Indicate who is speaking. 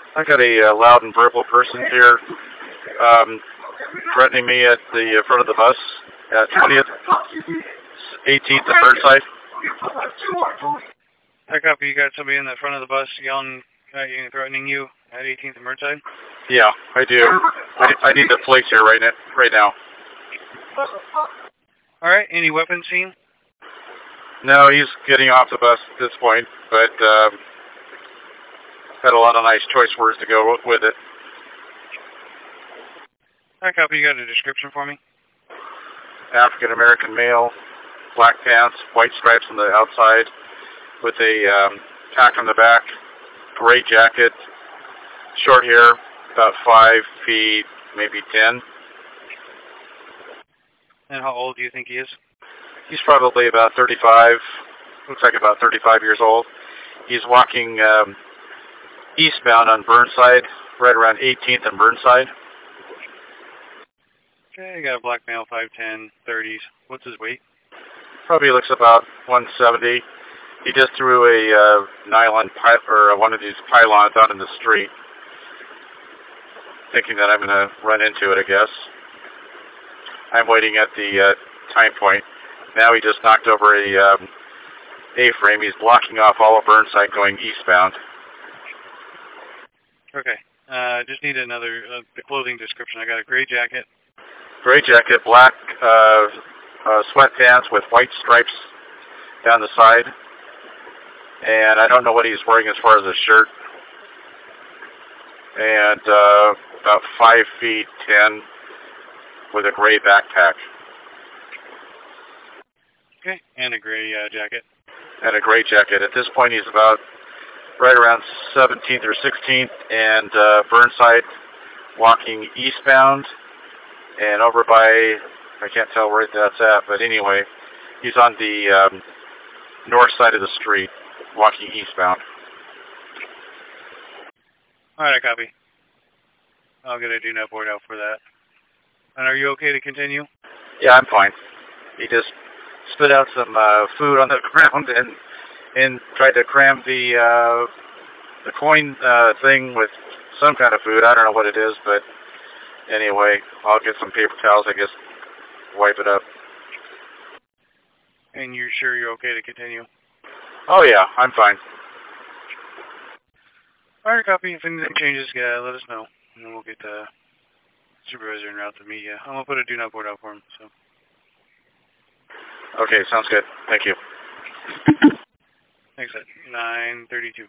Speaker 1: I got a loud and verbal person here threatening me at the front of the bus at 20th, 18th and Burnside.
Speaker 2: I copy. You got somebody in the front of the bus yelling at you and threatening you at 18th and Burnside?
Speaker 1: Yeah, I do. I need the police here right now.
Speaker 2: All right. Any weapons seen?
Speaker 1: No, he's getting off the bus at this point, but had a lot of nice choice words to go with it.
Speaker 2: I copy. You got a description for me?
Speaker 1: African American male, black pants, white stripes on the outside, with a tack on the back, gray jacket, short hair, about 5 feet, maybe 10.
Speaker 2: And how old do you think he is?
Speaker 1: He's probably about 35, looks like about 35 years old. He's walking eastbound on Burnside, right around 18th and Burnside.
Speaker 2: Okay, you got a black male, 5'10", 30s. What's his weight?
Speaker 1: Probably looks about 170. He just threw a nylon pipe or one of these pylons out in the street, thinking that I'm going to run into it, I guess. I'm waiting at the time point. Now he just knocked over a A-frame. He's blocking off all of Burnside going eastbound.
Speaker 2: Okay. Just need another the clothing description. I got a gray jacket.
Speaker 1: Gray jacket, black sweatpants with white stripes down the side. And I don't know what he's wearing as far as a shirt. And about 5 feet 10 with a gray backpack.
Speaker 2: Okay, and a gray jacket.
Speaker 1: And a gray jacket. At this point, he's about right around 17th or 16th, and Burnside, walking eastbound, and over by, I can't tell where that's at, but anyway, he's on the north side of the street, walking eastbound.
Speaker 2: All right, I copy. I'll get a do-not board out for that. And are you okay to continue?
Speaker 1: Yeah, I'm fine. He just spit out some food on the ground and tried to cram the coin thing with some kind of food. I don't know what it is, but anyway, I'll get some paper towels, I guess, wipe it up.
Speaker 2: And you're sure you're okay to continue?
Speaker 1: Oh, yeah, I'm fine.
Speaker 2: All right, copy. If anything changes, let us know. And then we'll get the supervisor en route to meet you. I'm going to put a do-not board out for him. So.
Speaker 1: Okay, sounds good. Thank you.
Speaker 2: Thanks, at 9:32.